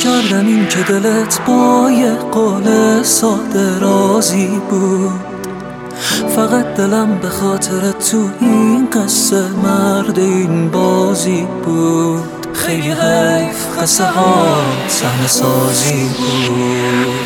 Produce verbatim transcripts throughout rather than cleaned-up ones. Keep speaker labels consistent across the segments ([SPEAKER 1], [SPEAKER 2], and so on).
[SPEAKER 1] کردم این که دلت با یه قول ساده راضی بود، فقط دلم به خاطر تو این قصه مرد این بازی بود. خیلی حیف قصه ها صحنه سازی بود.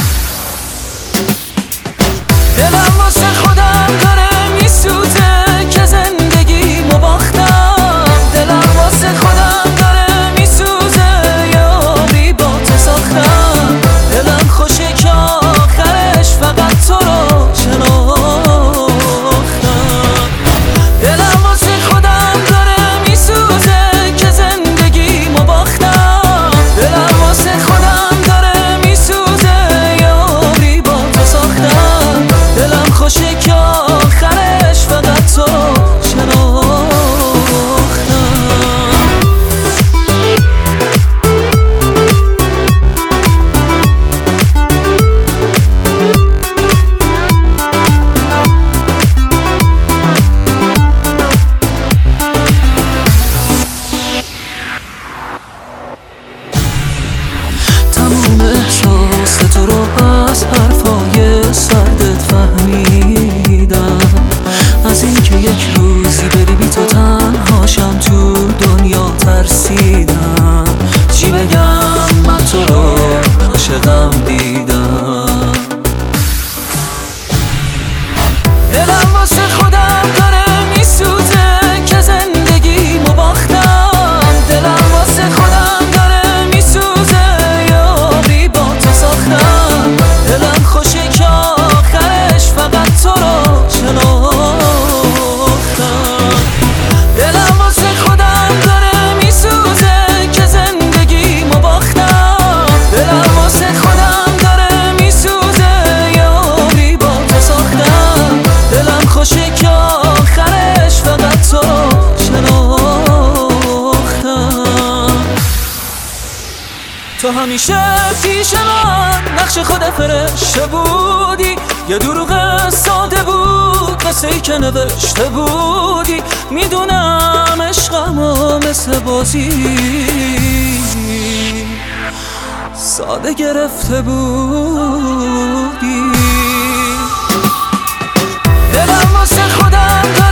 [SPEAKER 1] دلم واسه خودم داره میسوزه که زندگی مو باختم. دلم واسه خودم داره میسوزه یاری با تو ساختم. دلم خوشه که آخرش فقط تو رو شناختم. دلم واسه خودم داره میسوزه که زندگی مو باختم. دلم واسه خودم داره میسوزه یاری با تو ساختم. دلم خوشه که آخرش فقط تو شناختم. تموم احساس تو رو از حرفای سردت فهمیدم. از اینکه یک روزی بری بی تو تنهاشم تو دنیا ترسیدم. چی بگم من تو رو عاشقم دیدم. دلم واسه خودم داره میسوزه که زندگی مو باختم. دلم واسه خودم داره میسوزه یاری با تو ساختم. دلم خوشه که آخرش فقط تو رو شناختم. دلم واسه خودم داره میسوزه که زندگی مو باختم. دلم واسه خودم داره میسوزه یاری با تو ساختم. دلم خوشه که آخرش فقط تو شناختم. تو همیشه پیش من نقش خود فرشته بودی. یه دروغ ساده بود قصه ای که نوشته بودی. میدونم عشقمو مثل بازی ساده گرفته بودی. دلم واسه خودم